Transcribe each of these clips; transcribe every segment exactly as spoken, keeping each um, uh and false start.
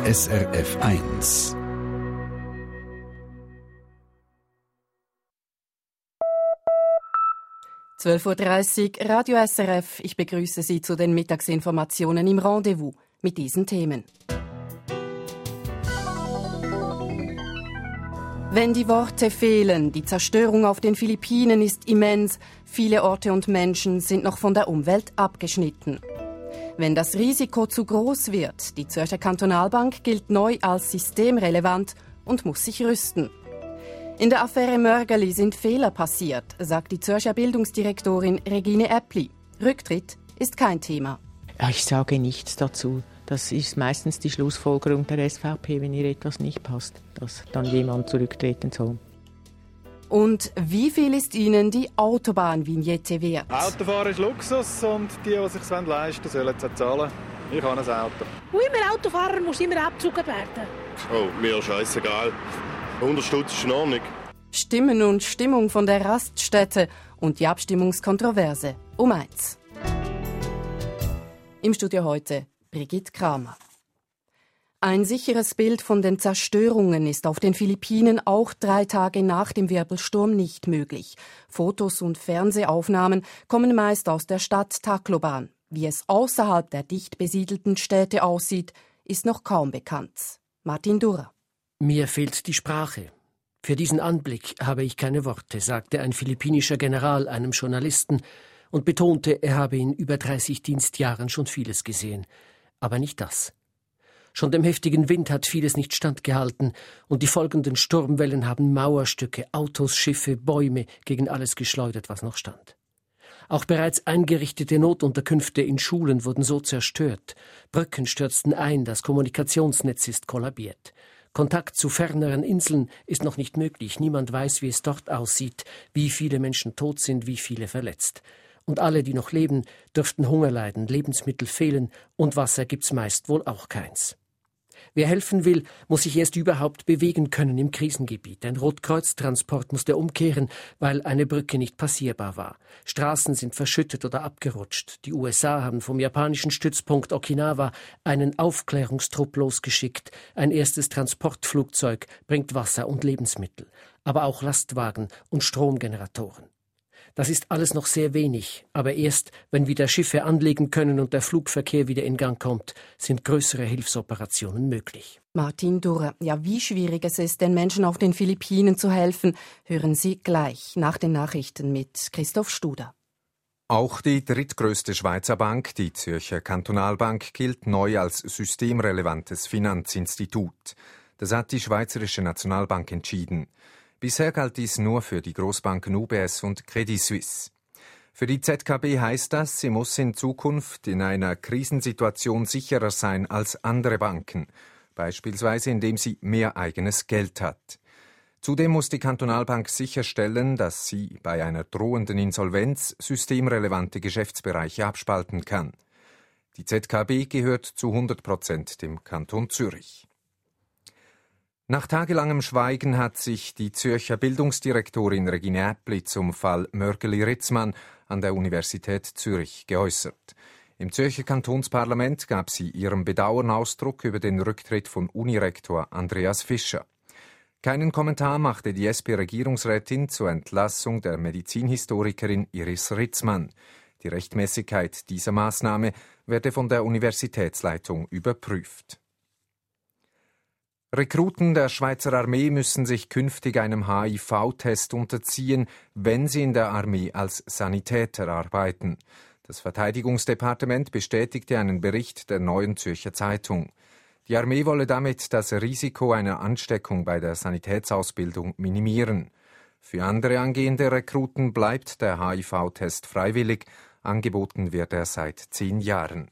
S R F eins. zwölf Uhr dreißig, Radio S R F. Ich begrüße Sie zu den Mittagsinformationen im Rendezvous mit diesen Themen. Wenn die Worte fehlen, die Zerstörung auf den Philippinen ist immens, viele Orte und Menschen sind noch von der Umwelt abgeschnitten. Wenn das Risiko zu groß wird, die Zürcher Kantonalbank gilt neu als systemrelevant und muss sich rüsten. In der Affäre Mörgeli sind Fehler passiert, sagt die Zürcher Bildungsdirektorin Regine Äppli. Rücktritt ist kein Thema. Ich sage nichts dazu. Das ist meistens die Schlussfolgerung der S V P, wenn ihr etwas nicht passt, dass dann jemand zurücktreten soll. Und wie viel ist Ihnen die Autobahnvignette wert? Autofahren ist Luxus und die, die es sich leisten wollen, sollen es zahlen. Ich habe ein Auto. Und immer Autofahrer muss immer abgezogen werden. Oh, mir scheißegal. hundert Stutz ist in Ordnung. Stimmen und Stimmung von der Raststätte und die Abstimmungskontroverse um eins. Im Studio heute Brigitte Kramer. Ein sicheres Bild von den Zerstörungen ist auf den Philippinen auch drei Tage nach dem Wirbelsturm nicht möglich. Fotos und Fernsehaufnahmen kommen meist aus der Stadt Tacloban. Wie es außerhalb der dicht besiedelten Städte aussieht, ist noch kaum bekannt. Martin Durra. Mir fehlt die Sprache. Für diesen Anblick habe ich keine Worte, sagte ein philippinischer General einem Journalisten und betonte, er habe in über dreißig Dienstjahren schon vieles gesehen. Aber nicht das. Schon dem heftigen Wind hat vieles nicht standgehalten und die folgenden Sturmwellen haben Mauerstücke, Autos, Schiffe, Bäume gegen alles geschleudert, was noch stand. Auch bereits eingerichtete Notunterkünfte in Schulen wurden so zerstört. Brücken stürzten ein, das Kommunikationsnetz ist kollabiert. Kontakt zu ferneren Inseln ist noch nicht möglich. Niemand weiß, wie es dort aussieht, wie viele Menschen tot sind, wie viele verletzt. Und alle, die noch leben, dürften Hunger leiden, Lebensmittel fehlen und Wasser gibt's meist wohl auch keins. Wer helfen will, muss sich erst überhaupt bewegen können im Krisengebiet. Ein Rotkreuztransport musste umkehren, weil eine Brücke nicht passierbar war. Straßen sind verschüttet oder abgerutscht. Die U S A haben vom japanischen Stützpunkt Okinawa einen Aufklärungstrupp losgeschickt. Ein erstes Transportflugzeug bringt Wasser und Lebensmittel, aber auch Lastwagen und Stromgeneratoren. Das ist alles noch sehr wenig, aber erst, wenn wieder Schiffe anlegen können und der Flugverkehr wieder in Gang kommt, sind größere Hilfsoperationen möglich. Martin Durra, ja, wie schwierig es ist, den Menschen auf den Philippinen zu helfen, hören Sie gleich nach den Nachrichten mit Christoph Studer. Auch die drittgrößte Schweizer Bank, die Zürcher Kantonalbank, gilt neu als systemrelevantes Finanzinstitut. Das hat die Schweizerische Nationalbank entschieden. Bisher galt dies nur für die Großbanken U B S und Credit Suisse. Für die Z K B heißt das, sie muss in Zukunft in einer Krisensituation sicherer sein als andere Banken, beispielsweise indem sie mehr eigenes Geld hat. Zudem muss die Kantonalbank sicherstellen, dass sie bei einer drohenden Insolvenz systemrelevante Geschäftsbereiche abspalten kann. Die Z K B gehört zu hundert Prozent dem Kanton Zürich. Nach tagelangem Schweigen hat sich die Zürcher Bildungsdirektorin Regine Äppli zum Fall Mörgeli-Ritzmann an der Universität Zürich geäußert. Im Zürcher Kantonsparlament gab sie ihrem Bedauern Ausdruck über den Rücktritt von Unirektor Andreas Fischer. Keinen Kommentar machte die S P-Regierungsrätin zur Entlassung der Medizinhistorikerin Iris Ritzmann. Die Rechtmäßigkeit dieser Maßnahme werde von der Universitätsleitung überprüft. Rekruten der Schweizer Armee müssen sich künftig einem H I V-Test unterziehen, wenn sie in der Armee als Sanitäter arbeiten. Das Verteidigungsdepartement bestätigte einen Bericht der Neuen Zürcher Zeitung. Die Armee wolle damit das Risiko einer Ansteckung bei der Sanitätsausbildung minimieren. Für andere angehende Rekruten bleibt der H I V-Test freiwillig. Angeboten wird er seit zehn Jahren.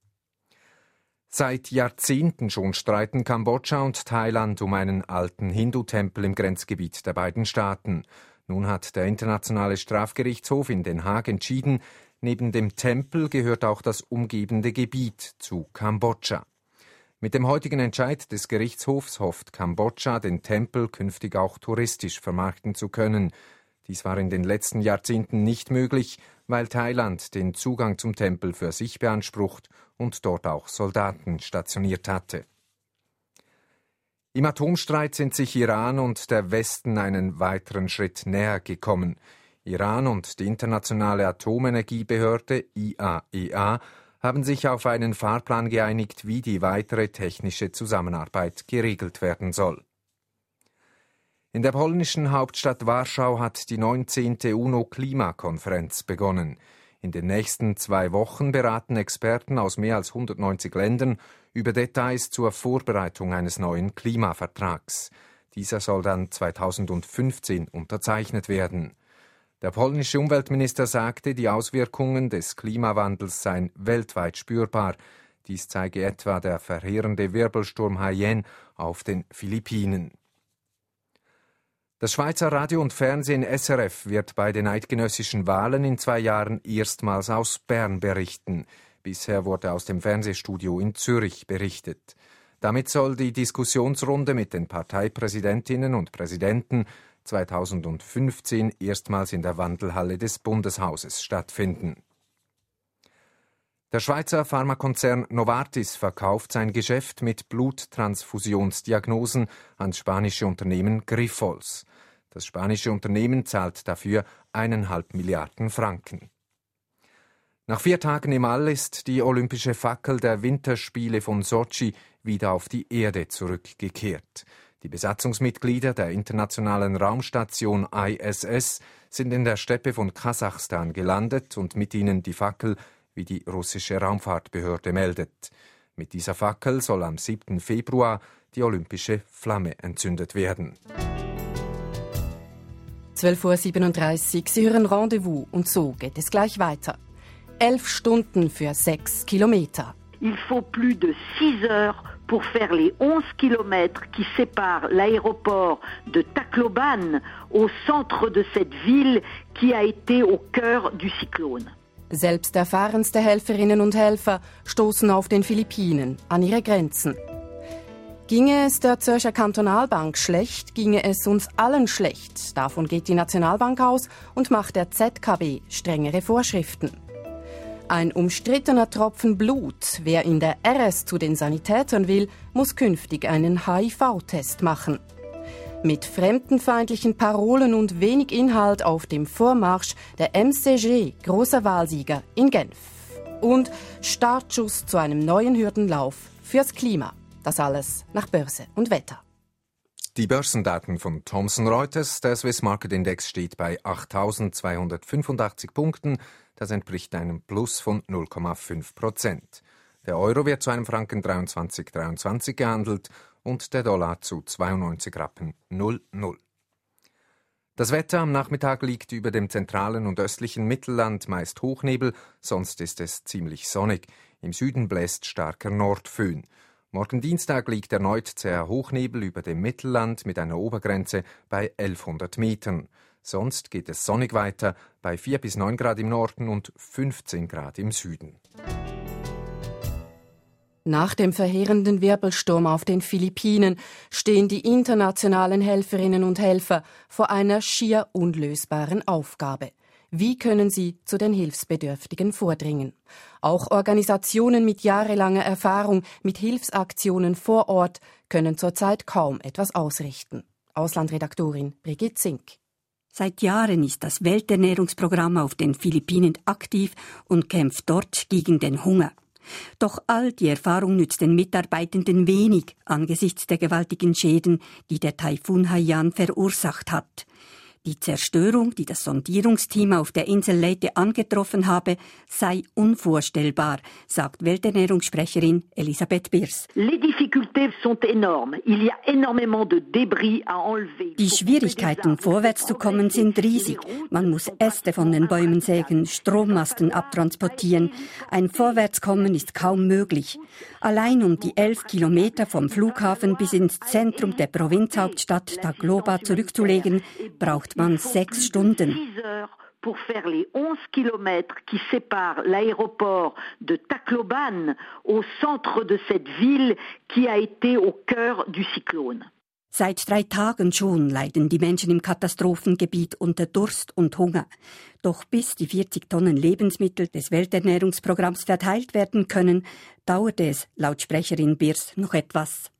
Seit Jahrzehnten schon streiten Kambodscha und Thailand um einen alten Hindu-Tempel im Grenzgebiet der beiden Staaten. Nun hat der Internationale Strafgerichtshof in Den Haag entschieden, neben dem Tempel gehört auch das umgebende Gebiet zu Kambodscha. Mit dem heutigen Entscheid des Gerichtshofs hofft Kambodscha, den Tempel künftig auch touristisch vermarkten zu können. Dies war in den letzten Jahrzehnten nicht möglich, weil Thailand den Zugang zum Tempel für sich beansprucht und dort auch Soldaten stationiert hatte. Im Atomstreit sind sich Iran und der Westen einen weiteren Schritt näher gekommen. Iran und die Internationale Atomenergiebehörde I A E A haben sich auf einen Fahrplan geeinigt, wie die weitere technische Zusammenarbeit geregelt werden soll. In der polnischen Hauptstadt Warschau hat die neunzehnte UNO-Klimakonferenz begonnen. In den nächsten zwei Wochen beraten Experten aus mehr als hundertneunzig Ländern über Details zur Vorbereitung eines neuen Klimavertrags. Dieser soll dann zweitausendfünfzehn unterzeichnet werden. Der polnische Umweltminister sagte, die Auswirkungen des Klimawandels seien weltweit spürbar. Dies zeige etwa der verheerende Wirbelsturm Haiyan auf den Philippinen. Das Schweizer Radio und Fernsehen S R F wird bei den eidgenössischen Wahlen in zwei Jahren erstmals aus Bern berichten. Bisher wurde aus dem Fernsehstudio in Zürich berichtet. Damit soll die Diskussionsrunde mit den Parteipräsidentinnen und Präsidenten zweitausendfünfzehn erstmals in der Wandelhalle des Bundeshauses stattfinden. Der Schweizer Pharmakonzern Novartis verkauft sein Geschäft mit Bluttransfusionsdiagnosen ans spanische Unternehmen Grifols. Das spanische Unternehmen zahlt dafür eineinhalb Milliarden Franken. Nach vier Tagen im All ist die olympische Fackel der Winterspiele von Sotschi wieder auf die Erde zurückgekehrt. Die Besatzungsmitglieder der internationalen Raumstation I S S sind in der Steppe von Kasachstan gelandet und mit ihnen die Fackel, wie die russische Raumfahrtbehörde meldet. Mit dieser Fackel soll am siebten Februar die olympische Flamme entzündet werden. zwölf Uhr siebenunddreißig, Sie hören Rendezvous und so geht es gleich weiter. Elf Stunden für sechs Kilometer. Il faut plus de six heures pour faire les onze kilomètres qui séparent l'aéroport de Tacloban au centre de cette ville qui a été au cœur du cyclone. Selbst erfahrenste Helferinnen und Helfer stoßen auf den Philippinen an ihre Grenzen. Ginge es der Zürcher Kantonalbank schlecht, ginge es uns allen schlecht. Davon geht die Nationalbank aus und macht der Z K B strengere Vorschriften. Ein umstrittener Tropfen Blut. Wer in der R S zu den Sanitätern will, muss künftig einen H I V-Test machen. Mit fremdenfeindlichen Parolen und wenig Inhalt auf dem Vormarsch der M C G, großer Wahlsieger in Genf. Und Startschuss zu einem neuen Hürdenlauf fürs Klima. Das alles nach Börse und Wetter. Die Börsendaten von Thomson Reuters. Der Swiss Market Index steht bei achttausendzweihundertfünfundachtzig Punkten. Das entspricht einem Plus von null Komma fünf Prozent. Der Euro wird zu einem Franken dreiundzwanzig Komma dreiundzwanzig gehandelt und der Dollar zu zweiundneunzig Rappen null null. Das Wetter am Nachmittag liegt über dem zentralen und östlichen Mittelland meist Hochnebel, sonst ist es ziemlich sonnig. Im Süden bläst starker Nordföhn. Morgen Dienstag liegt erneut zäher Hochnebel über dem Mittelland mit einer Obergrenze bei elfhundert Metern. Sonst geht es sonnig weiter bei vier bis neun Grad im Norden und fünfzehn Grad im Süden. Nach dem verheerenden Wirbelsturm auf den Philippinen stehen die internationalen Helferinnen und Helfer vor einer schier unlösbaren Aufgabe. Wie können sie zu den Hilfsbedürftigen vordringen? Auch Organisationen mit jahrelanger Erfahrung mit Hilfsaktionen vor Ort können zurzeit kaum etwas ausrichten. Auslandredaktorin Brigitte Zink. Seit Jahren ist das Welternährungsprogramm auf den Philippinen aktiv und kämpft dort gegen den Hunger. Doch all die Erfahrung nützt den Mitarbeitenden wenig angesichts der gewaltigen Schäden, die der Taifun Haiyan verursacht hat. Die Zerstörung, die das Sondierungsteam auf der Insel Leyte angetroffen habe, sei unvorstellbar, sagt Welternährungssprecherin Elisabeth Birs. Die Schwierigkeiten, vorwärts zu kommen, sind riesig. Man muss Äste von den Bäumen sägen, Strommasten abtransportieren. Ein Vorwärtskommen ist kaum möglich. Allein um die elf Kilometer vom Flughafen bis ins Zentrum der Provinzhauptstadt Tacloba zurückzulegen, braucht man sechs Stunden. Pour faire les onze kilomètres qui séparent l'aéroport de Tacloban au centre de cette ville qui a été au cœur du cyclone. Seit drei Tagen schon leiden die Menschen im Katastrophengebiet unter Durst und Hunger. Doch bis die vierzig Tonnen Lebensmittel des Welternährungsprogramms verteilt werden können, dauert es, laut Sprecherin Birs, noch etwas.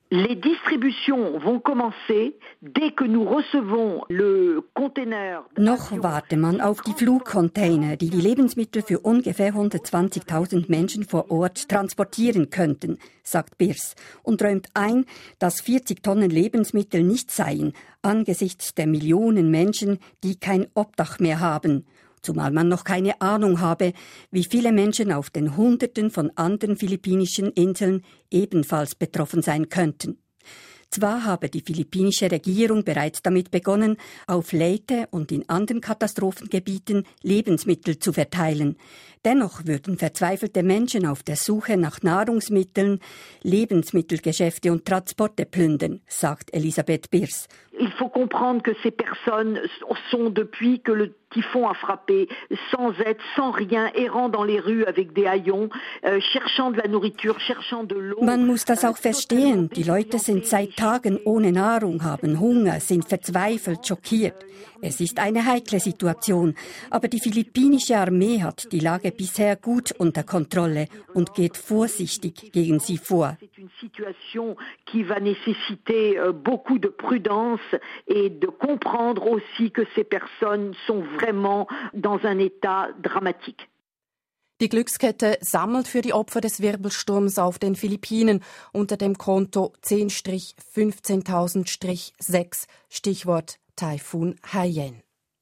Les distributions vont commencer dès que nous recevons le container. Noch warte man auf die Flugcontainer, die die Lebensmittel für ungefähr hundertzwanzigtausend Menschen vor Ort transportieren könnten, sagt Birs und räumt ein, dass vierzig Tonnen Lebensmittel nicht seien, angesichts der Millionen Menschen, die kein Obdach mehr haben. Zumal man noch keine Ahnung habe, wie viele Menschen auf den Hunderten von anderen philippinischen Inseln ebenfalls betroffen sein könnten. Zwar habe die philippinische Regierung bereits damit begonnen, auf Leyte und in anderen Katastrophengebieten Lebensmittel zu verteilen. Dennoch würden verzweifelte Menschen auf der Suche nach Nahrungsmitteln Lebensmittelgeschäfte und Transporte plündern, sagt Elisabeth Birs. Il faut comprendre que ces personnes sont, depuis que le typhon a frappé, sans aide, sans rien, errant dans les rues avec des haillons, euh, cherchant de la nourriture, cherchant de l'eau. Man muss das auch verstehen. Die Leute sind seit Tagen ohne Nahrung, haben Hunger, sind verzweifelt, schockiert. Es ist eine heikle Situation, aber die philippinische Armee hat die Lage bisher gut unter Kontrolle und geht vorsichtig gegen sie vor. C'est une situation qui va nécessiter beaucoup de prudence et de comprendre aussi que ces personnes sont vraiment dans un état dramatique. Die Glückskette sammelt für die Opfer des Wirbelsturms auf den Philippinen unter dem Konto zehn fünfzehntausend sechs, Stichwort Taifun Haiyan.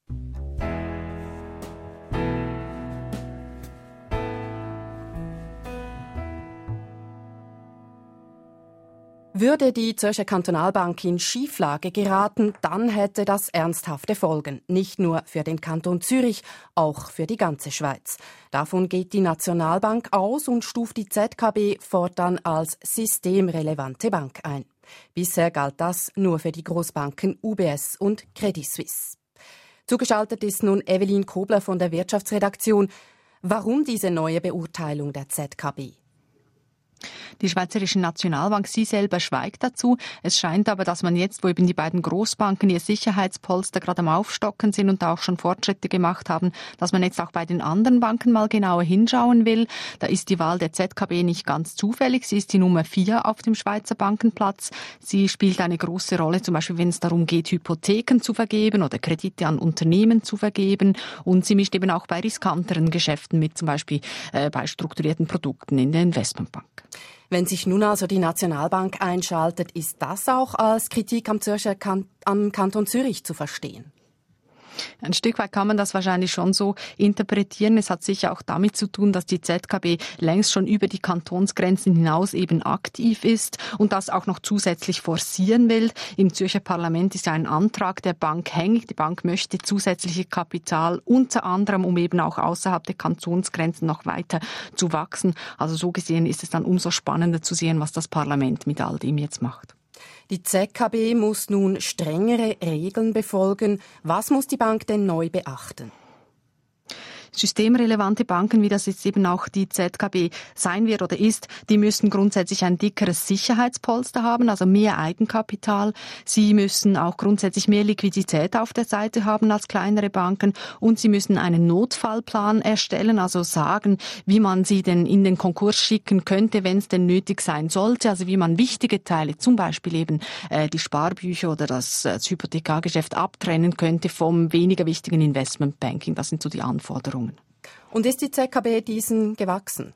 Würde die Zürcher Kantonalbank in Schieflage geraten, dann hätte das ernsthafte Folgen. Nicht nur für den Kanton Zürich, auch für die ganze Schweiz. Davon geht die Nationalbank aus und stuft die Z K B fortan als systemrelevante Bank ein. Bisher galt das nur für die Großbanken U B S und Credit Suisse. Zugeschaltet ist nun Evelyn Kobler von der Wirtschaftsredaktion. Warum diese neue Beurteilung der Z K B? Die Schweizerische Nationalbank, sie selber schweigt dazu. Es scheint aber, dass man jetzt, wo eben die beiden Großbanken ihr Sicherheitspolster gerade am Aufstocken sind und da auch schon Fortschritte gemacht haben, dass man jetzt auch bei den anderen Banken mal genauer hinschauen will. Da ist die Wahl der Z K B nicht ganz zufällig. Sie ist die Nummer vier auf dem Schweizer Bankenplatz. Sie spielt eine große Rolle, zum Beispiel wenn es darum geht, Hypotheken zu vergeben oder Kredite an Unternehmen zu vergeben. Und sie mischt eben auch bei riskanteren Geschäften mit, zum Beispiel äh, bei strukturierten Produkten in der Investmentbank. Wenn sich nun also die Nationalbank einschaltet, ist das auch als Kritik am Zürcher kan- am Kanton Zürich zu verstehen? Ein Stück weit kann man das wahrscheinlich schon so interpretieren. Es hat sicher auch damit zu tun, dass die Z K B längst schon über die Kantonsgrenzen hinaus eben aktiv ist und das auch noch zusätzlich forcieren will. Im Zürcher Parlament ist ja ein Antrag der Bank hängig. Die Bank möchte zusätzliche Kapital, unter anderem, um eben auch außerhalb der Kantonsgrenzen noch weiter zu wachsen. Also so gesehen ist es dann umso spannender zu sehen, was das Parlament mit all dem jetzt macht. Die Z K B muss nun strengere Regeln befolgen. Was muss die Bank denn neu beachten? Systemrelevante Banken, wie das jetzt eben auch die Z K B sein wird oder ist, die müssen grundsätzlich ein dickeres Sicherheitspolster haben, also mehr Eigenkapital. Sie müssen auch grundsätzlich mehr Liquidität auf der Seite haben als kleinere Banken und sie müssen einen Notfallplan erstellen, also sagen, wie man sie denn in den Konkurs schicken könnte, wenn es denn nötig sein sollte, also wie man wichtige Teile, zum Beispiel eben äh, die Sparbücher oder das, das Hypothekargeschäft abtrennen könnte vom weniger wichtigen Investmentbanking. Das sind so die Anforderungen. Und ist die Z K B diesen gewachsen?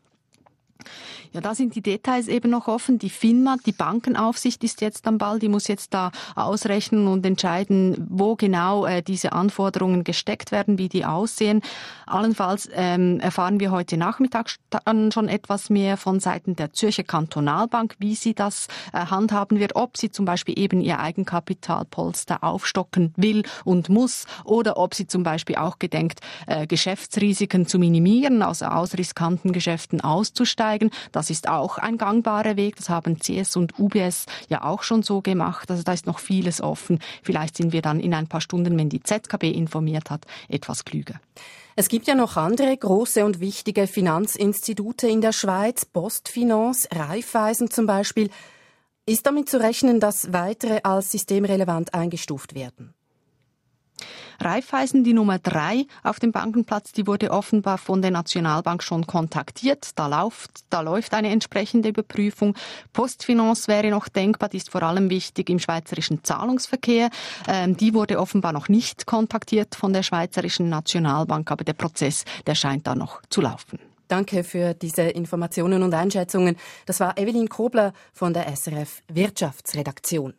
Ja, da sind die Details eben noch offen. Die FINMA, die Bankenaufsicht ist jetzt am Ball. Die muss jetzt da ausrechnen und entscheiden, wo genau äh, diese Anforderungen gesteckt werden, wie die aussehen. Allenfalls ähm, erfahren wir heute Nachmittag dann schon etwas mehr von Seiten der Zürcher Kantonalbank, wie sie das äh, handhaben wird, ob sie zum Beispiel eben ihr Eigenkapitalpolster aufstocken will und muss oder ob sie zum Beispiel auch gedenkt, äh, Geschäftsrisiken zu minimieren, also aus riskanten Geschäften auszusteigen. Das ist auch ein gangbarer Weg. Das haben C S und U B S ja auch schon so gemacht. Also da ist noch vieles offen. Vielleicht sind wir dann in ein paar Stunden, wenn die Z K B informiert hat, etwas klüger. Es gibt ja noch andere große und wichtige Finanzinstitute in der Schweiz, Postfinance, Raiffeisen zum Beispiel. Ist damit zu rechnen, dass weitere als systemrelevant eingestuft werden? Raiffeisen, die Nummer drei auf dem Bankenplatz, die wurde offenbar von der Nationalbank schon kontaktiert. Da läuft, da läuft eine entsprechende Überprüfung. Postfinance wäre noch denkbar, die ist vor allem wichtig im schweizerischen Zahlungsverkehr. Ähm, die wurde offenbar noch nicht kontaktiert von der Schweizerischen Nationalbank, aber der Prozess, der scheint da noch zu laufen. Danke für diese Informationen und Einschätzungen. Das war Evelyn Kobler von der S R F Wirtschaftsredaktion.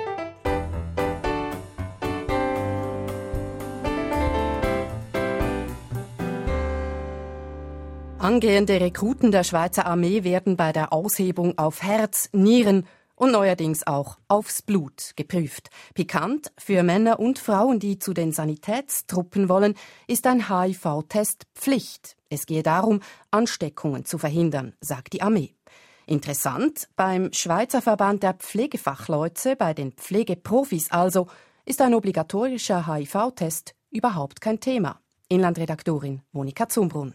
Angehende Rekruten der Schweizer Armee werden bei der Aushebung auf Herz, Nieren und neuerdings auch aufs Blut geprüft. Pikant für Männer und Frauen, die zu den Sanitätstruppen wollen, ist ein H I V-Test Pflicht. Es gehe darum, Ansteckungen zu verhindern, sagt die Armee. Interessant, beim Schweizer Verband der Pflegefachleute, bei den Pflegeprofis also, ist ein obligatorischer H I V-Test überhaupt kein Thema. Inlandredaktorin Monika Zumbrunn.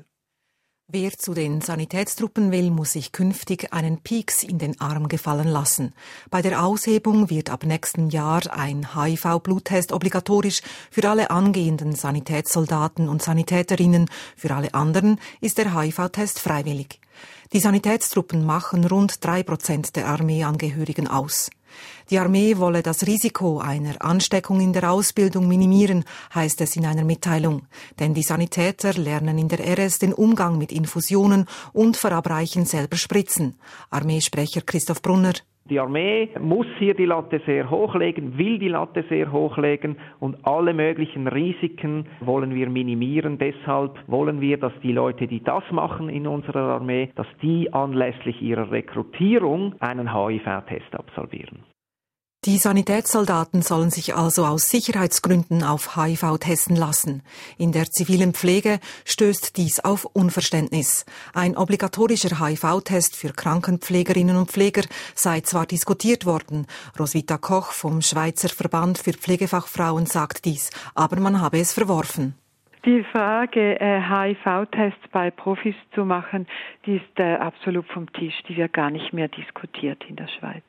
Wer zu den Sanitätstruppen will, muss sich künftig einen Pieks in den Arm gefallen lassen. Bei der Aushebung wird ab nächstem Jahr ein H I V-Bluttest obligatorisch für alle angehenden Sanitätssoldaten und Sanitäterinnen. Für alle anderen ist der H I V-Test freiwillig. Die Sanitätstruppen machen rund drei Prozent der Armeeangehörigen aus. Die Armee wolle das Risiko einer Ansteckung in der Ausbildung minimieren, heißt es in einer Mitteilung. Denn die Sanitäter lernen in der R S den Umgang mit Infusionen und verabreichen selber Spritzen. Armeesprecher Christoph Brunner. Die Armee muss hier die Latte sehr hochlegen, will die Latte sehr hochlegen und alle möglichen Risiken wollen wir minimieren. Deshalb wollen wir, dass die Leute, die das machen in unserer Armee, dass die anlässlich ihrer Rekrutierung einen H I V-Test absolvieren. Die Sanitätssoldaten sollen sich also aus Sicherheitsgründen auf H I V testen lassen. In der zivilen Pflege stößt dies auf Unverständnis. Ein obligatorischer H I V-Test für Krankenpflegerinnen und Pfleger sei zwar diskutiert worden, Roswitha Koch vom Schweizer Verband für Pflegefachfrauen sagt dies, aber man habe es verworfen. Die Frage, äh, H I V-Tests bei Profis zu machen, die ist äh, absolut vom Tisch, die wird gar nicht mehr diskutiert in der Schweiz.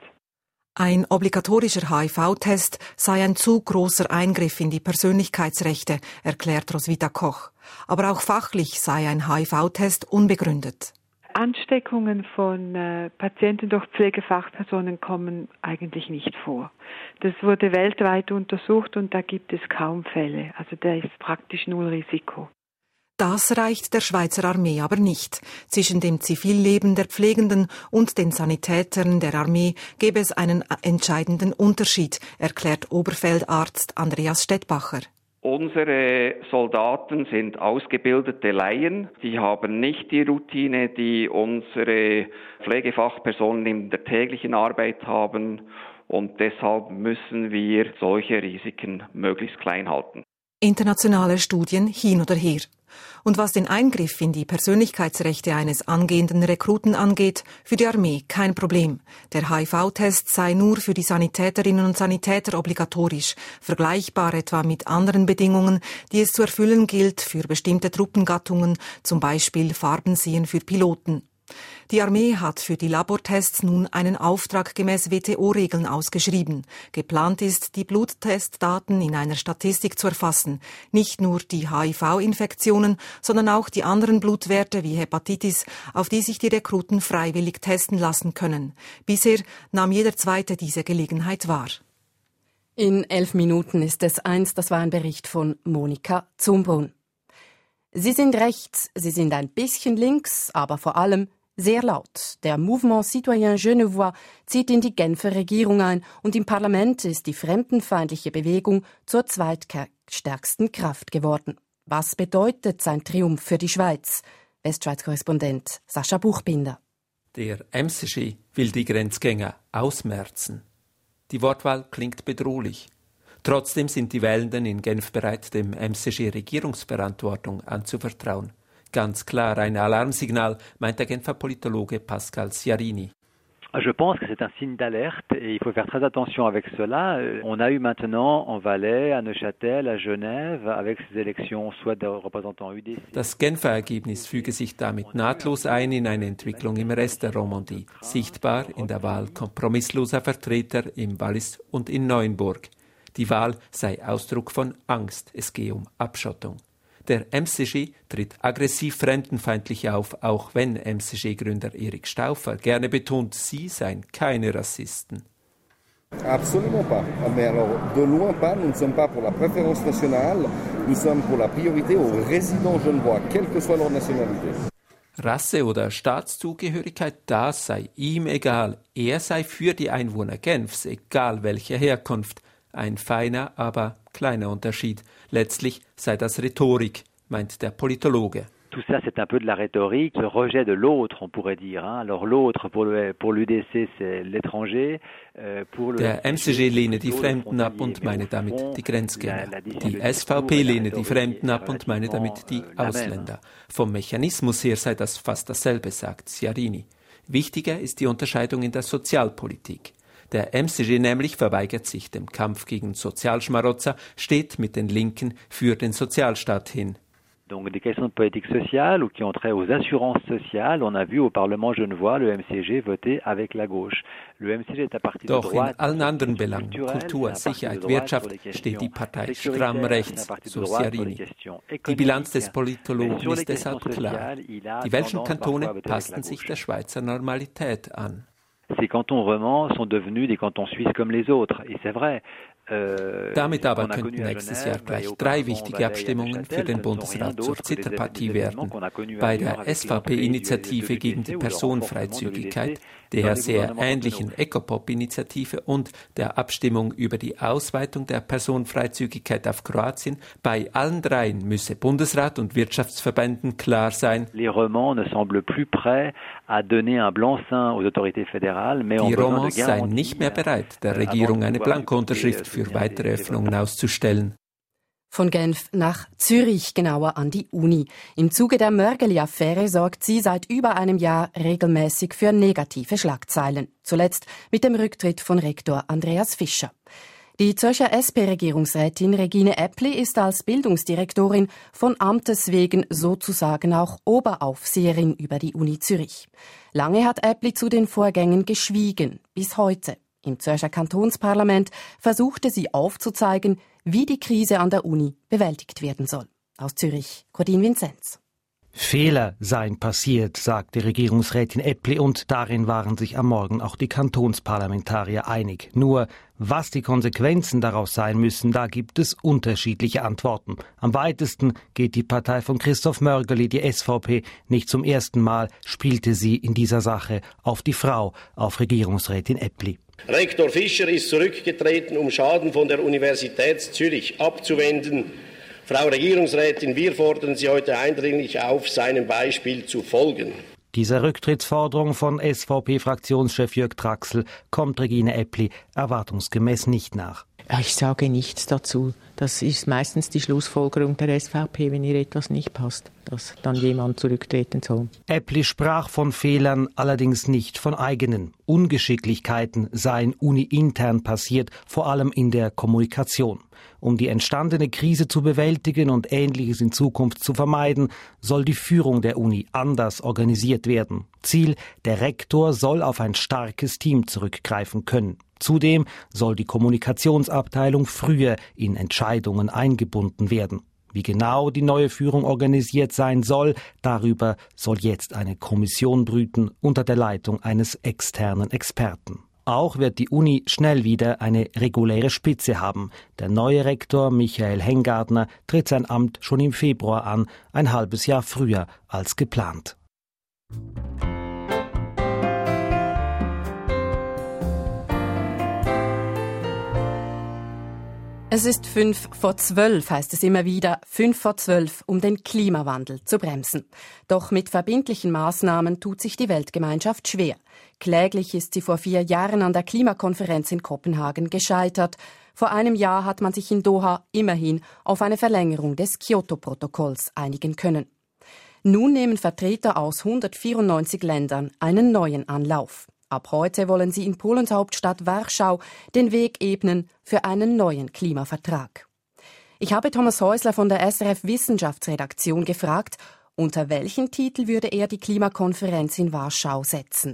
Ein obligatorischer H I V-Test sei ein zu großer Eingriff in die Persönlichkeitsrechte, erklärt Roswitha Koch. Aber auch fachlich sei ein H I V-Test unbegründet. Ansteckungen von äh, Patienten durch Pflegefachpersonen kommen eigentlich nicht vor. Das wurde weltweit untersucht und da gibt es kaum Fälle. Also da ist praktisch null Risiko. Das reicht der Schweizer Armee aber nicht. Zwischen dem Zivilleben der Pflegenden und den Sanitätern der Armee gäbe es einen entscheidenden Unterschied, erklärt Oberfeldarzt Andreas Stettbacher. Unsere Soldaten sind ausgebildete Laien. Die haben nicht die Routine, die unsere Pflegefachpersonen in der täglichen Arbeit haben. Und deshalb müssen wir solche Risiken möglichst klein halten. Internationale Studien hin oder her. Und was den Eingriff in die Persönlichkeitsrechte eines angehenden Rekruten angeht, für die Armee kein Problem. Der H I V-Test sei nur für die Sanitäterinnen und Sanitäter obligatorisch, vergleichbar etwa mit anderen Bedingungen, die es zu erfüllen gilt für bestimmte Truppengattungen, zum Beispiel Farbensehen für Piloten. Die Armee hat für die Labortests nun einen Auftrag gemäß W T O-Regeln ausgeschrieben. Geplant ist, die Bluttestdaten in einer Statistik zu erfassen. Nicht nur die H I V-Infektionen, sondern auch die anderen Blutwerte wie Hepatitis, auf die sich die Rekruten freiwillig testen lassen können. Bisher nahm jeder Zweite diese Gelegenheit wahr. In elf Minuten ist es eins, das war ein Bericht von Monika Zumbrunn. Sie sind rechts, sie sind ein bisschen links, aber vor allem sehr laut. Der Mouvement Citoyen Genevois zieht in die Genfer Regierung ein und im Parlament ist die fremdenfeindliche Bewegung zur zweitstärksten Kraft geworden. Was bedeutet sein Triumph für die Schweiz? Westschweiz-Korrespondent Sascha Buchbinder. Der M C G will die Grenzgänger ausmerzen. Die Wortwahl klingt bedrohlich. Trotzdem sind die Wählenden in Genf bereit, dem M C G Regierungsverantwortung anzuvertrauen. Ganz klar ein Alarmsignal, meint der Genfer Politologe Pascal Sciarini. Je pense que c'est un signe d'alerte et il faut faire très attention avec cela. On a eu maintenant en Valais, à Neuchâtel, à Genève, avec ces élections soit des représentants U D C. Das Genfer Ergebnis füge sich damit nahtlos ein in eine Entwicklung im Rest der Romandie, sichtbar in der Wahl kompromissloser Vertreter im Wallis und in Neuenburg. Die Wahl sei Ausdruck von Angst, es gehe um Abschottung. Der M C G tritt aggressiv fremdenfeindlich auf, auch wenn M C G-Gründer Erik Stauffer gerne betont, sie seien keine Rassisten. Absolument pas. Mais alors, de loin pas, nous ne sommes pas pour la préférence nationale, nous sommes pour la priorité aux résidents genevois, quelle que soit leur nationalité. Rasse oder Staatszugehörigkeit, das sei ihm egal. Er sei für die Einwohner Genfs, egal welcher Herkunft. Ein feiner, aber kleiner Unterschied. Letztlich sei das Rhetorik, meint der Politologe. Tout ça, c'est un peu de la rhétorique, le rejet de l'autre, on pourrait dire. Hein. Alors l'autre, pour, le, pour l'U D C, c'est l'étranger. Euh, pour le Der M C G lehne die Fremden ab und meine damit die Grenzgänger. Die S V P lehne die Fremden ab und meine damit die Ausländer. Vom Mechanismus her sei das fast dasselbe, sagt Sciarini. Wichtiger ist die Unterscheidung in der Sozialpolitik. Der M C G nämlich verweigert sich dem Kampf gegen Sozialschmarotzer, steht mit den Linken für den Sozialstaat hin. Donc des questions de politique sociale ou qui ont trait aux assurances sociales, on a vu au Parlement genevois le M C G voter avec la gauche. Le M C G est à partir de droite. Doch in allen anderen Belangen, Kultur, Sicherheit, Wirtschaft, steht die Partei stramm rechts, so Sciarini. Die Bilanz des Politologen ist deshalb klar. Die welchen Kantone passten sich der Schweizer Normalität an. Ces cantons romands sont devenus des cantons suisses comme les autres, et c'est vrai. Damit aber könnten nächstes Jahr gleich drei wichtige Abstimmungen für den Bundesrat zur Zitterpartie werden. Bei der S V P-Initiative gegen die Personenfreizügigkeit, der sehr ähnlichen Ecopop-Initiative und der Abstimmung über die Ausweitung der Personenfreizügigkeit auf Kroatien. Bei allen dreien müsse Bundesrat und Wirtschaftsverbänden klar sein, die Romands seien nicht mehr bereit, der Regierung eine Blankounterschrift für weitere Öffnungen auszustellen. Von Genf nach Zürich, genauer an die Uni. Im Zuge der Mörgeli-Affäre sorgt sie seit über einem Jahr regelmäßig für negative Schlagzeilen. Zuletzt mit dem Rücktritt von Rektor Andreas Fischer. Die Zürcher S P-Regierungsrätin Regine Eppli ist als Bildungsdirektorin von Amtes wegen sozusagen auch Oberaufseherin über die Uni Zürich. Lange hat Eppli zu den Vorgängen geschwiegen, bis heute. Im Zürcher Kantonsparlament versuchte sie aufzuzeigen, wie die Krise an der Uni bewältigt werden soll. Aus Zürich, Cordin Vinzenz. Fehler seien passiert, sagte Regierungsrätin Eppli, und darin waren sich am Morgen auch die Kantonsparlamentarier einig. Nur, was die Konsequenzen daraus sein müssen, da gibt es unterschiedliche Antworten. Am weitesten geht die Partei von Christoph Mörgeli, die S V P. Nicht zum ersten Mal spielte sie in dieser Sache auf die Frau, auf Regierungsrätin Eppli. Rektor Fischer ist zurückgetreten, um Schaden von der Universität Zürich abzuwenden. Frau Regierungsrätin, wir fordern Sie heute eindringlich auf, seinem Beispiel zu folgen. Dieser Rücktrittsforderung von S V P-Fraktionschef Jörg Traxel kommt Regine Eppli erwartungsgemäß nicht nach. Ich sage nichts dazu. Das ist meistens die Schlussfolgerung der S V P, wenn ihr etwas nicht passt, dass dann jemand zurücktreten soll. Eppli sprach von Fehlern, allerdings nicht von eigenen. Ungeschicklichkeiten seien uni-intern passiert, vor allem in der Kommunikation. Um die entstandene Krise zu bewältigen und Ähnliches in Zukunft zu vermeiden, soll die Führung der Uni anders organisiert werden. Ziel: der Rektor soll auf ein starkes Team zurückgreifen können. Zudem soll die Kommunikationsabteilung früher in Entscheidungen eingebunden werden. Wie genau die neue Führung organisiert sein soll, darüber soll jetzt eine Kommission brüten unter der Leitung eines externen Experten. Auch wird die Uni schnell wieder eine reguläre Spitze haben. Der neue Rektor Michael Hengartner tritt sein Amt schon im Februar an, ein halbes Jahr früher als geplant. Es ist fünf vor zwölf, heißt es immer wieder, fünf vor zwölf, um den Klimawandel zu bremsen. Doch mit verbindlichen Maßnahmen tut sich die Weltgemeinschaft schwer. Kläglich ist sie vor vier Jahren an der Klimakonferenz in Kopenhagen gescheitert. Vor einem Jahr hat man sich in Doha immerhin auf eine Verlängerung des Kyoto-Protokolls einigen können. Nun nehmen Vertreter aus hundertvierundneunzig Ländern einen neuen Anlauf. Ab heute wollen sie in Polens Hauptstadt Warschau den Weg ebnen für einen neuen Klimavertrag. Ich habe Thomas Häusler von der S R F Wissenschaftsredaktion gefragt, unter welchen Titel würde er die Klimakonferenz in Warschau setzen?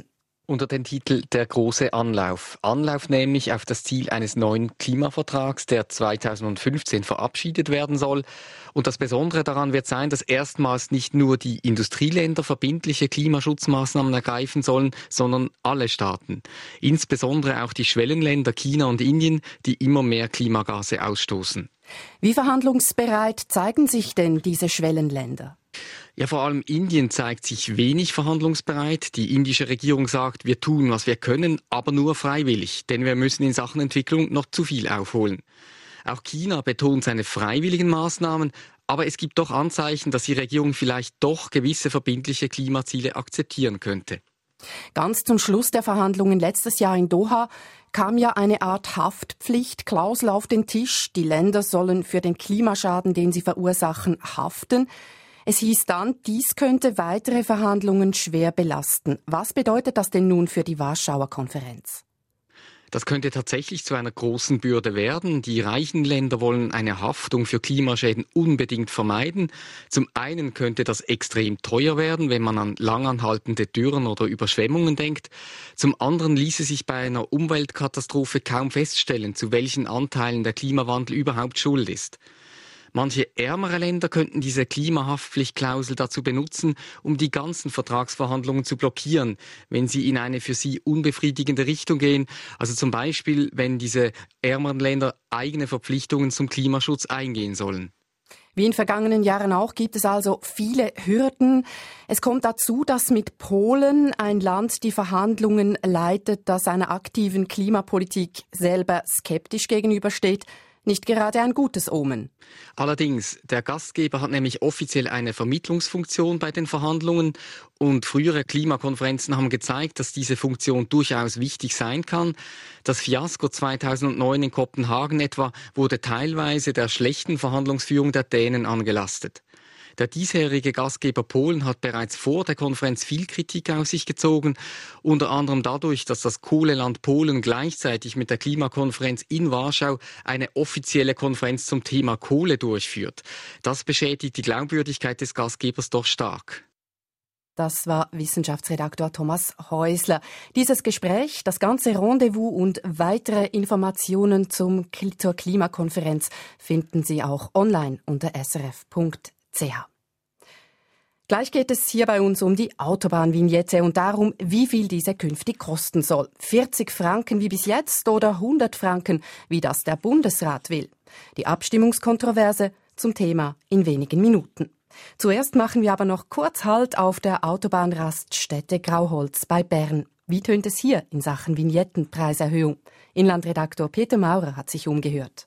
unter dem Titel Der große Anlauf. Anlauf nämlich auf das Ziel eines neuen Klimavertrags, der zweitausendfünfzehn verabschiedet werden soll. Und das Besondere daran wird sein, dass erstmals nicht nur die Industrieländer verbindliche Klimaschutzmaßnahmen ergreifen sollen, sondern alle Staaten. Insbesondere auch die Schwellenländer China und Indien, die immer mehr Klimagase ausstoßen. Wie verhandlungsbereit zeigen sich denn diese Schwellenländer? Ja, vor allem Indien zeigt sich wenig verhandlungsbereit. Die indische Regierung sagt, wir tun, was wir können, aber nur freiwillig, denn wir müssen in Sachen Entwicklung noch zu viel aufholen. Auch China betont seine freiwilligen Maßnahmen, aber es gibt doch Anzeichen, dass die Regierung vielleicht doch gewisse verbindliche Klimaziele akzeptieren könnte. Ganz zum Schluss der Verhandlungen letztes Jahr in Doha kam ja eine Art Haftpflichtklausel auf den Tisch. Die Länder sollen für den Klimaschaden, den sie verursachen, haften. Es hieß dann, dies könnte weitere Verhandlungen schwer belasten. Was bedeutet das denn nun für die Warschauer Konferenz? Das könnte tatsächlich zu einer großen Bürde werden. Die reichen Länder wollen eine Haftung für Klimaschäden unbedingt vermeiden. Zum einen könnte das extrem teuer werden, wenn man an langanhaltende Dürren oder Überschwemmungen denkt. Zum anderen ließe sich bei einer Umweltkatastrophe kaum feststellen, zu welchen Anteilen der Klimawandel überhaupt schuld ist. Manche ärmere Länder könnten diese Klimahaftpflichtklausel dazu benutzen, um die ganzen Vertragsverhandlungen zu blockieren, wenn sie in eine für sie unbefriedigende Richtung gehen. Also zum Beispiel, wenn diese ärmeren Länder eigene Verpflichtungen zum Klimaschutz eingehen sollen. Wie in vergangenen Jahren auch gibt es also viele Hürden. Es kommt dazu, dass mit Polen ein Land die Verhandlungen leitet, das einer aktiven Klimapolitik selber skeptisch gegenübersteht. Nicht gerade ein gutes Omen. Allerdings, der Gastgeber hat nämlich offiziell eine Vermittlungsfunktion bei den Verhandlungen und frühere Klimakonferenzen haben gezeigt, dass diese Funktion durchaus wichtig sein kann. Das Fiasko zweitausendneun in Kopenhagen etwa wurde teilweise der schlechten Verhandlungsführung der Dänen angelastet. Der diesjährige Gastgeber Polen hat bereits vor der Konferenz viel Kritik auf sich gezogen, unter anderem dadurch, dass das Kohleland Polen gleichzeitig mit der Klimakonferenz in Warschau eine offizielle Konferenz zum Thema Kohle durchführt. Das beschädigt die Glaubwürdigkeit des Gastgebers doch stark. Das war Wissenschaftsredaktor Thomas Häusler. Dieses Gespräch, das ganze Rendezvous und weitere Informationen zum, zur Klimakonferenz finden Sie auch online unter s r f punkt c h. Gleich geht es hier bei uns um die Autobahnvignette und darum, wie viel diese künftig kosten soll. vierzig Franken wie bis jetzt oder hundert Franken, wie das der Bundesrat will. Die Abstimmungskontroverse zum Thema in wenigen Minuten. Zuerst machen wir aber noch kurz Halt auf der Autobahnraststätte Grauholz bei Bern. Wie tönt es hier in Sachen Vignettenpreiserhöhung? Inlandredaktor Peter Maurer hat sich umgehört.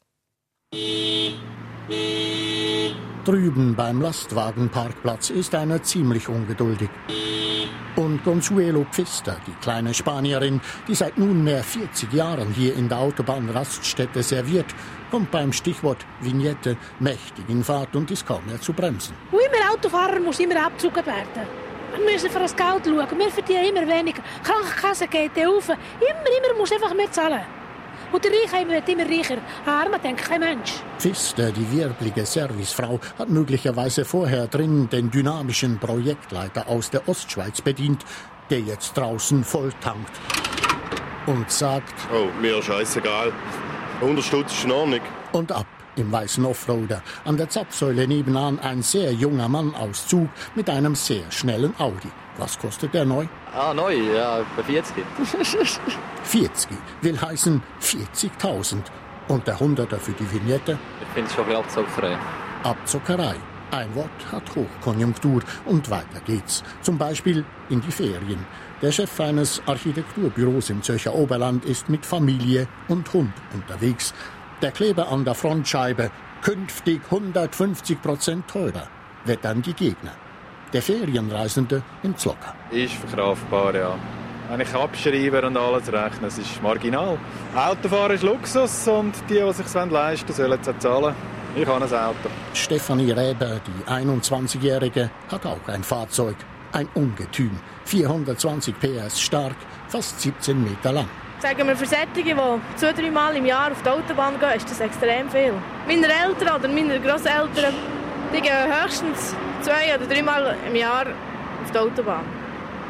Drüben beim Lastwagenparkplatz ist einer ziemlich ungeduldig. Und Consuelo Pfister, die kleine Spanierin, die seit nunmehr vierzig Jahren hier in der Autobahnraststätte serviert, kommt beim Stichwort Vignette mächtig in Fahrt und ist kaum mehr zu bremsen. Und immer Autofahrer muss immer abgezogen werden. Wir müssen für das Geld schauen. Wir verdienen immer weniger. Die Krankenkasse geht auf. Immer, immer muss einfach mehr zahlen. Und der Reiche wird immer reicher. Armer denkt kein Mensch. Pfister, die wirbelige Servicefrau, hat möglicherweise vorher drin den dynamischen Projektleiter aus der Ostschweiz bedient, der jetzt draußen voll tankt. Und sagt: Oh, mir scheißegal. hundert Stutz ist in Ordnung. Und ab im weißen Offroader. An der Zapfsäule nebenan ein sehr junger Mann aus Zug mit einem sehr schnellen Audi. Was kostet der neu? Ah, neu, ja, bei vierzig. vierzig will heißen vierzigtausend. Und der Hunderter für die Vignette? Ich finde es schon ein bisschen Abzockerei. Abzockerei. Ein Wort hat Hochkonjunktur. Und weiter geht's. Zum Beispiel in die Ferien. Der Chef eines Architekturbüros im Zürcher Oberland ist mit Familie und Hund unterwegs. Der Kleber an der Frontscheibe, künftig hundertfünfzig Prozent teurer, wird dann die Gegner. Der Ferienreisende ins Locker. Ist verkraftbar, ja. Wenn ich abschreibe und alles rechne, es ist marginal. Autofahren ist Luxus und die, die es sich leisten wollen, sollen es auch zahlen. Ich habe ein Auto. Stefanie Räber, die einundzwanzigjährige, hat auch ein Fahrzeug. Ein Ungetüm, vierhundertzwanzig P S stark, fast siebzehn Meter lang. Sagen wir, für solche, die zwei, drei Mal im Jahr auf die Autobahn gehen, ist das extrem viel. Meine Eltern oder meine Grosseltern, die gehen höchstens zwei oder drei Mal im Jahr auf die Autobahn.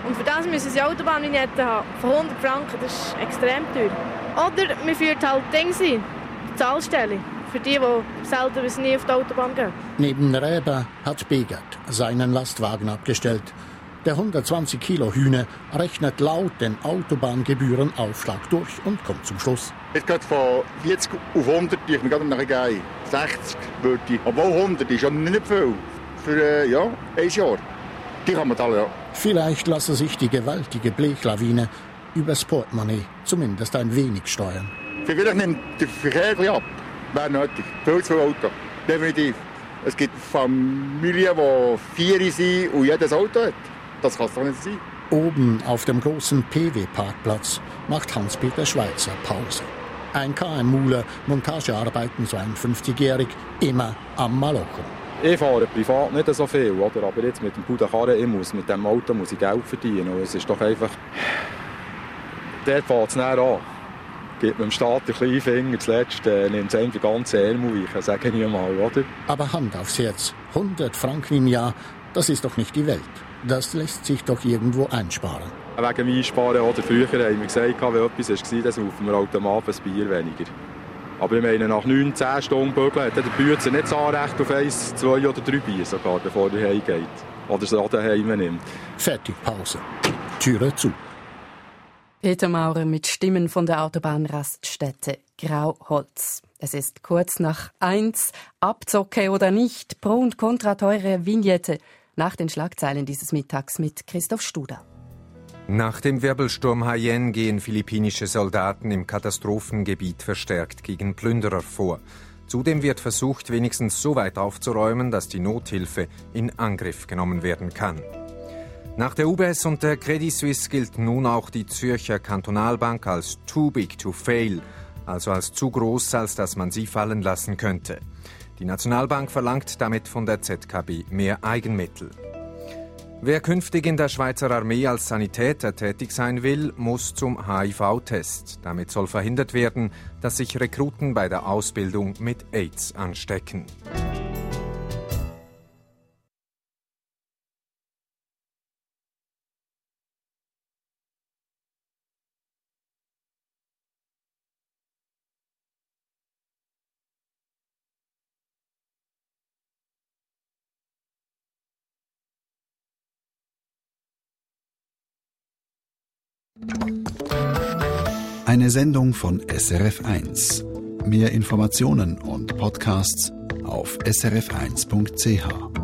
Und für das müssen sie Autobahnvignetten haben. Von hundert Franken, das ist extrem teuer. Oder man führt halt Dinge ein, die Zahlstelle. Für die, die selten bis nie auf die Autobahn gehen. Neben Räber hat Begert seinen Lastwagen abgestellt. Der hundertzwanzig Kilo Hühner rechnet laut den Autobahngebührenaufschlag durch und kommt zum Schluss. Jetzt geht von vierzig auf hundert, ich mir gerade nachher gehen. sechzig würde ich. Obwohl hundert ist ja nicht viel. Für äh, ja, ein Jahr. Die kann man zahlen, ja. Vielleicht lasse sich die gewaltige Blechlawine übers Portemonnaie zumindest ein wenig steuern. Vielleicht nimmt der Verkehr ein bisschen ab. Wäre nötig. Viel zu viel Auto. Definitiv. Es gibt Familien, die vier sind und jedes Auto hat. Das kann es doch nicht sein. Oben auf dem großen P W-Parkplatz macht Hans-Peter Schweizer Pause. Ein KMUler, Montagearbeiten, so ein fünfzigjährig, immer am Malochen. Ich fahre privat nicht so viel, oder? Aber jetzt mit dem Budenkarren, ich muss, mit dem Auto muss ich Geld verdienen. Und es ist doch einfach... Dort fängt es näher an. Gibt man dem Staat den kleinen Finger, zuletzt äh, nimmt es einem die ganze Ärmel weichen, sage ich mal, oder? Aber Hand aufs Herz, hundert Franken im Jahr, das ist doch nicht die Welt. Das lässt sich doch irgendwo einsparen. Wegen dem Einsparen, oder? Früher haben wir gesagt, wenn etwas war, dann saufen wir automatisch ein Bier weniger. Aber ich meine, nach neun, zehn Stunden Bügeln hat der Bützer nicht das Anrecht auf eins, zwei oder drei Bier sogar, bevor er heimgeht. Oder so daheim nimmt. Fertig, Pause. Türe zu. Peter Maurer mit Stimmen von der Autobahnraststätte Grauholz. Es ist kurz nach eins. Abzocke oder nicht? Pro und Contra teure Vignette. Nach den Schlagzeilen dieses Mittags mit Christoph Studer. Nach dem Wirbelsturm Haiyan gehen philippinische Soldaten im Katastrophengebiet verstärkt gegen Plünderer vor. Zudem wird versucht, wenigstens so weit aufzuräumen, dass die Nothilfe in Angriff genommen werden kann. Nach der U B S und der Credit Suisse gilt nun auch die Zürcher Kantonalbank als too big to fail, also als zu groß, als dass man sie fallen lassen könnte. Die Nationalbank verlangt damit von der Z K B mehr Eigenmittel. Wer künftig in der Schweizer Armee als Sanitäter tätig sein will, muss zum H I V-Test. Damit soll verhindert werden, dass sich Rekruten bei der Ausbildung mit AIDS anstecken. Eine Sendung von S R F eins. Mehr Informationen und Podcasts auf s r f eins punkt c h.